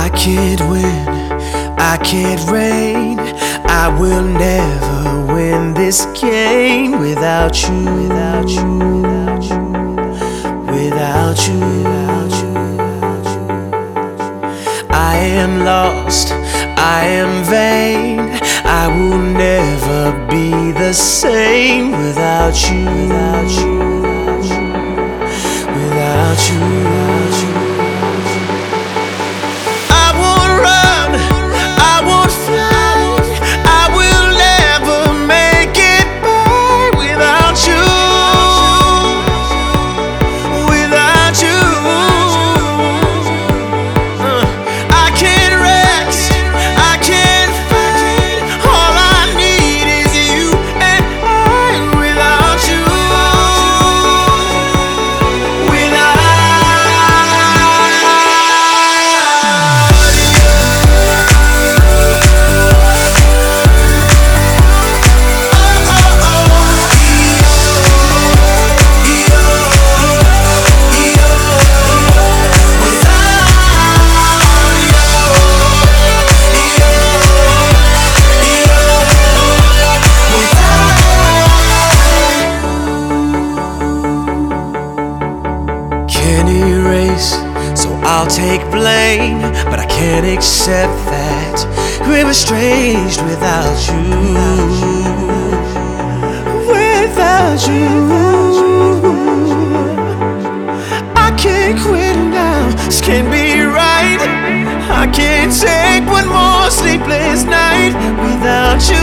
can't win, I can't reign. I will never win this game without you, without you, without you, without you, without you. I am lost, I am vain. I will never be the same without you, without you, without you, without you. I won't run, I won't fly. I will never make it by without you, without you. I can't rest, I can't fight. All I need is you and I without you, so I'll take blame, but I can't accept that we're estranged without you, without you. I can't quit now, this can't be right. I can't take one more sleepless night without you,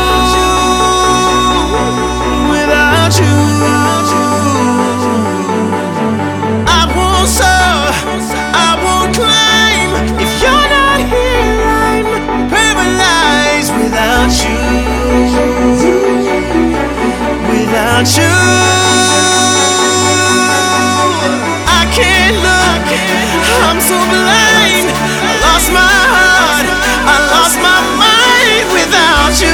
without you. Without you, I can't look, I'm so blind. I lost my heart, I lost my mind without you.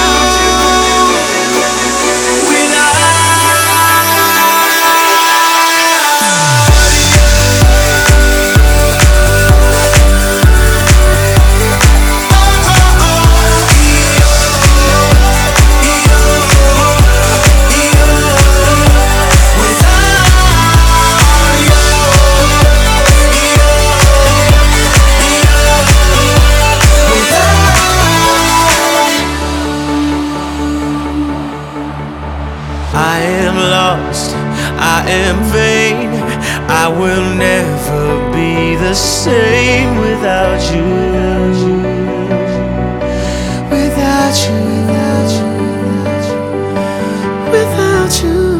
I am lost, I am vain. I will never be the same without you, without you, without you, without you.